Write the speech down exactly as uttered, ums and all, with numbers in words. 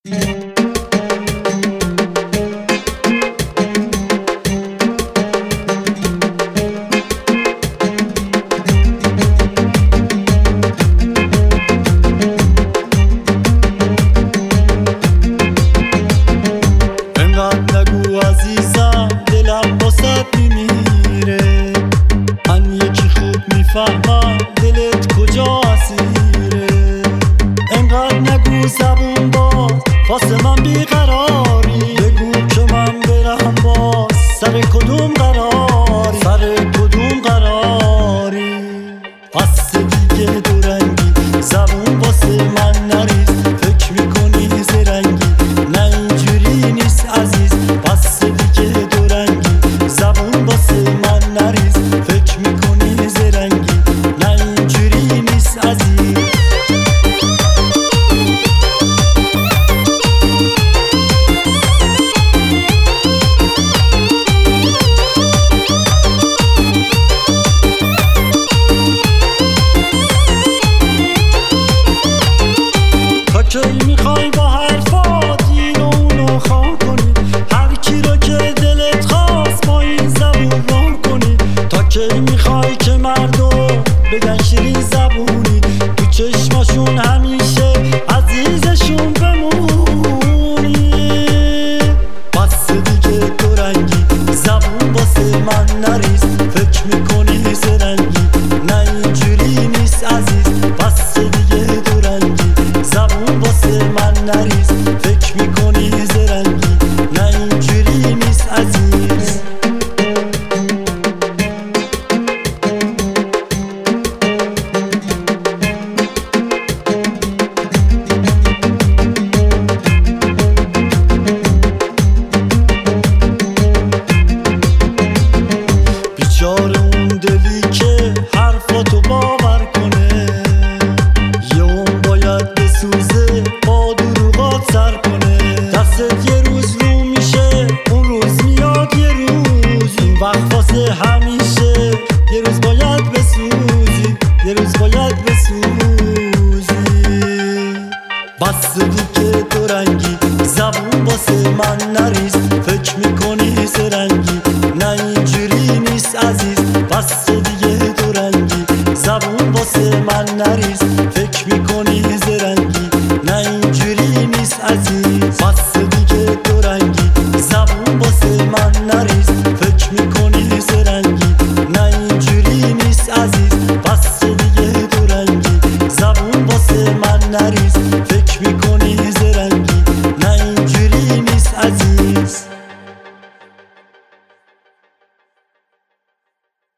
انقدر نگو عزیزم، دلم واسه میمیره. من یکی خوب میفهمم دلت کجا اسیره. انقدر نگو زبون باز، واسه من بیقراری. بگو که من برم باز، سر کدوم قراری، سر کدوم قراری. بس دیگه دورنگی، زبون واسه من نریز. فکر میکنی زرنگی، نه اینجوری نیست عزیز. بس دیگه دورنگی، زبون واسه من نریز. فکر میکنی زرنگی، نه اینجوری نیست عزیز. کی میخوای با حرفات این و اونو خواه کنی؟ هر کی رو که دلت خواست با این زبون راه کنی. تا کی میخوای که مردم بگن شیرین زبونی؟ تو چشماشون همیشه عزیزشون بمونی. بس دیگه دورنگی، زبون واسه من نریز. فکر میکنی زرنگی، نه اینجوری نیست عزیز. بس دیگه دورنگی، زبون واسه من نریز. فکر میکنی زرنگی، نه اینجوری نیست عزیز. بیچاره اون دلی که حرفاتو باور کنه. یه اون باید بسوزه، با دروغات سر کنه. دستت یه روز رو میشه، اون روز میاد یه روز. این وقت واسه همیشه، یه روز باید بسوزی، یه روز باید بسوزی. بس دیگه دورنگی، زبون واسه من نریز. فکر میکنی زرنگی، نه اینجوری نیست عزیز. بس دیگه دورنگی، زبون واسه من نریز.